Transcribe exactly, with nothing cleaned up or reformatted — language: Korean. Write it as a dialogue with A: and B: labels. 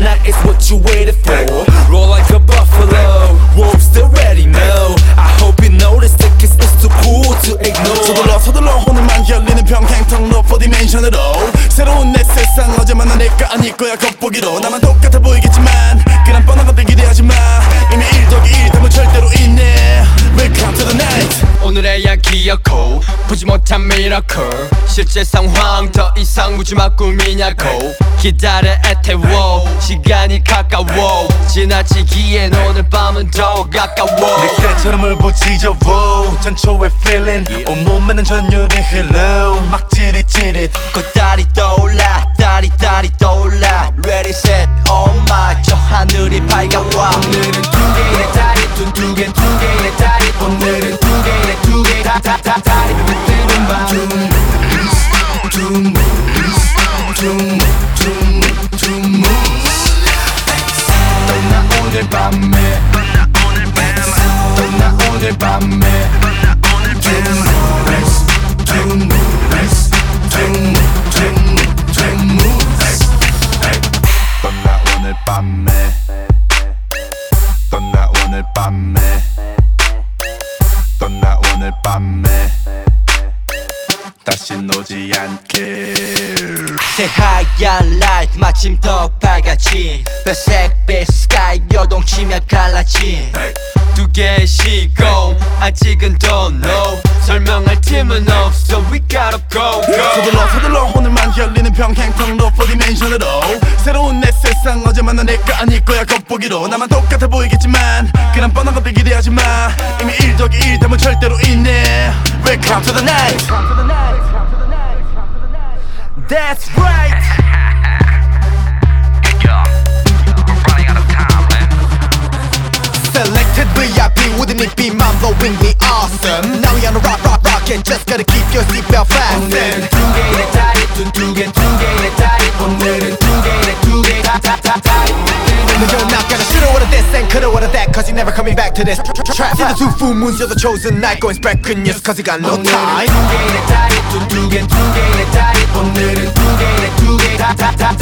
A: tonight is what you waited for. Roll like a buffalo, wolves still ready, no. I hope you notice the kiss is too cool to ignore.
B: 서둘러 서둘러 오늘만 열리는 평행통로 사 디멘션으로 새로운 내 세상 어제 만난 내가 아닐 거야 겉보기로. 나만 똑같아 보이겠지만 그런 뻔한 것들 기대하지 마. 이미 일 더하기 일 되면 절대로 있네. Welcome to the night.
A: 오늘의 이야기였고 보지 못한 미라클 실제 상황 더 이상 묻지마 꿈이냐고. 기다려 애태워 시간이 가까워 지나치기엔 오늘 밤은 더 가까워.
B: 늑대처럼 울부짖어 전초의 feeling 온몸에는 전율이 흘러 막 찌릿찌릿
A: 꽃다리 떠올라 다리 다리 떠올라 Ready set oh my 저 하늘이 밝아와. 오늘은 두 개의 다리 두 개 두 개의 다리 오늘은 두 개의 두 개 다 다 다 다리 뜨는 밤
B: 둠 둠 둠
A: 떠나 오늘 밤에 떠나 오늘 밤에
B: 떠나 오늘 밤에 떠나 오늘 밤에 떠나 오늘 밤에 다신 오지 않게.
A: 새하얀 라이트 마침 더 밝아진 백색빛 스카이 요동치며 갈라진 두 개의 시공 아직은 don't know 설명할 틈은 없어 we gotta go go.
B: 서둘러 서둘러 오늘만 열리는 평행통로 사 디멘션으로 새로운 내 세상 어제 만난 내가 아닐 거야 겉보기로. 나만 똑같아 보이겠지만 그런 뻔한 것들 기대하지 마. 이미 일 더하기 일 되면 절대로 있네. Welcome to the night.
A: That's right.
B: Selected V I P, wouldn't it be mind-blowingly awesome? Now we on a rock, rock, rocket, just gotta keep your seatbelt fastened.
A: 오늘은 두 개의 다리 두 개 두 개의 다리 오늘은 두 개의 두 개 다 다 다 다리.
B: No, you're not gonna shoulda woulda this and coulda woulda that, cause you're never coming back to this trap. See the two full moons, you're the chosen night, going spread good news, cause you got no time.
A: 오늘은 두 개의 다리 두 개 두 개의 다리 오늘은 두 개의 두 개 다 다 다